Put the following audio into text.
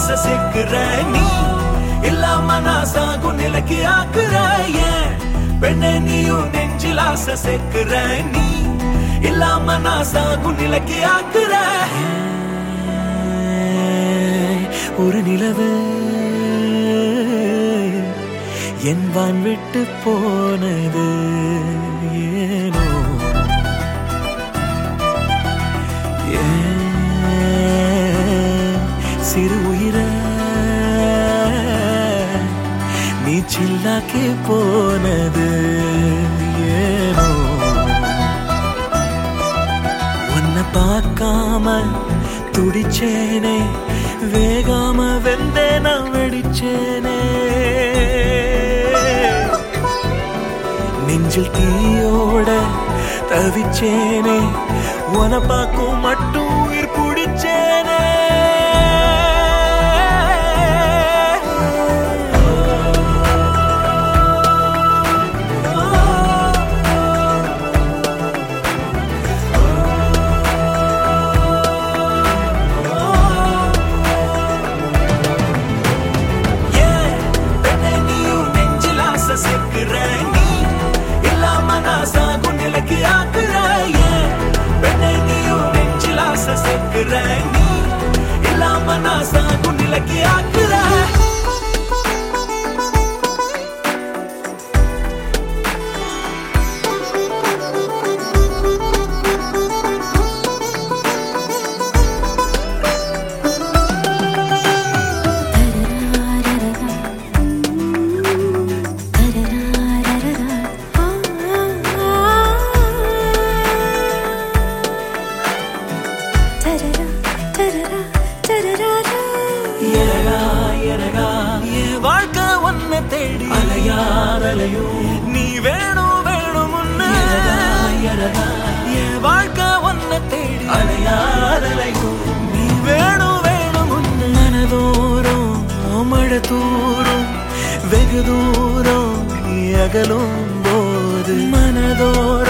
ஆசை சேர்க்கிற நீ இல்லாம நான் சாகும் நிலைக்கு ஆக்குற ஏன் பெண்ணே நீயும் நெஞ்சில் ஆசை சேர்க்கிற நீ இல்லாம நான் சாகும் நிலைக்கு ஆக்குற ஒரு நிலவு என் வான் விட்டு போனது ஏனோ சிறு உயிர நீ சில்லாக்கி போனது ஏனோ உன்னை பார்க்காம துடிச்சேனே வேகாம வெந்தே நான் வெடிச்சேனே நெஞ்சில் தீயோட தவிச்சேனே உன பார்க்கும் மட்டும் உயிர் பிடிச்சேனே இல்லாம நான் சாகும் நிலைக்கு ஆக்குற வாழ்க்கை ஒன்ன தேடி அலையாரலையோ நீ வேணும் வேணும் என் வாழ்க்கை ஒன்ன தேடி அலையாரலையோ நீ வேணும் வேணும் மனதோறும் மழை தூரும் வெகு தூரம் அகலும் போது மனதோறும்